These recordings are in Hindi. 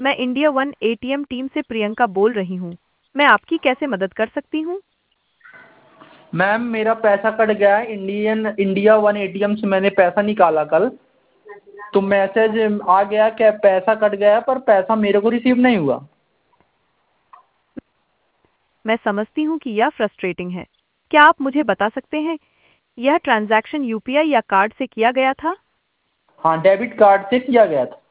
मैं इंडिया वन एटीएम टीम से प्रियंका बोल रही हूँ। मैं आपकी कैसे मदद कर सकती हूँ? मैम मेरा पैसा कट गया है। इंडिया वन एटीएम से मैंने पैसा निकाला कल, तो मैसेज आ गया कि पैसा कट गया, पर पैसा मेरे को रिसीव नहीं हुआ। मैं समझती हूँ कि यह फ्रस्ट्रेटिंग है। क्या आप मुझे बता सकते हैं यह ट्रांजैक्शन यूपीआई या कार्ड से किया गया था? हाँ, डेबिट कार्ड से किया गया था।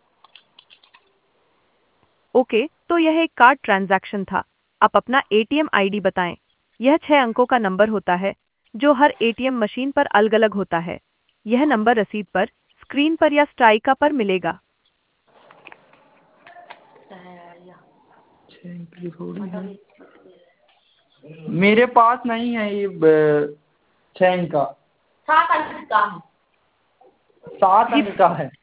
ओके, तो यह एक कार्ड ट्रांजैक्शन था। आप अपना एटीएम आईडी बताएं। यह 6 अंकों का नंबर होता है जो हर एटीएम मशीन पर अलग-अलग होता है। यह नंबर रसीद पर, स्क्रीन पर या स्ट्राइका पर मिलेगा। मेरे पास नहीं है ये 6 अंक का। 7 अंक का है। 7 अंक का है।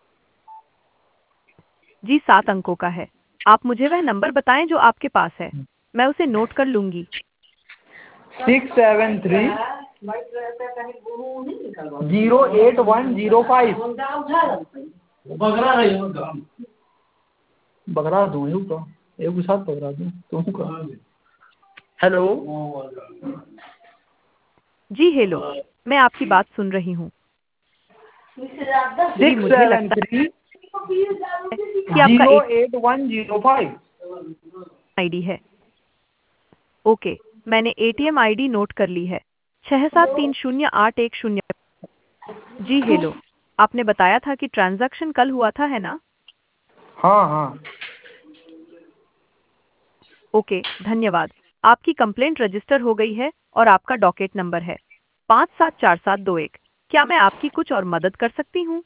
जी, 7 अंकों का है। आप मुझे वह नंबर बताएं जो आपके पास है। मैं उसे नोट कर लूंगी। 673-08105। पकड़ा दूँ यू का एक साथ पकड़ा दूँ तुम का। हेलो। जी हेलो, मैं आपकी बात सुन रही हूँ। जी, सिक्स मुझे सेवन लगता थ्री है कि आपका zero eight one zero five ID है। ओके, मैंने एटीएम आईडी नोट कर ली है। 67308110। जी हेलो, आपने बताया था कि ट्रांजैक्शन कल हुआ था, है ना? हाँ हाँ। ओके, धन्यवाद। आपकी कंप्लेंट रजिस्टर हो गई है और आपका डॉकेट नंबर है 574721। क्या मैं आपकी कुछ और मदद कर सकती हूँ?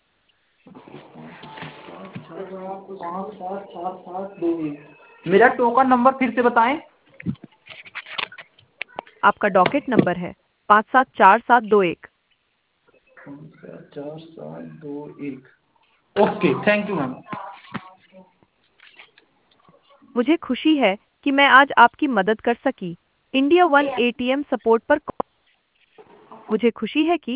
5774721। मेरा टोकन नंबर फिर से बताएं। आपका डॉकेट नंबर है 574721। 5474721। Okay, thank you ma'am. मुझे खुशी है कि मैं आज आपकी मदद कर सकी। इंडिया वन एटीएम सपोर्ट पर मुझे खुशी है कि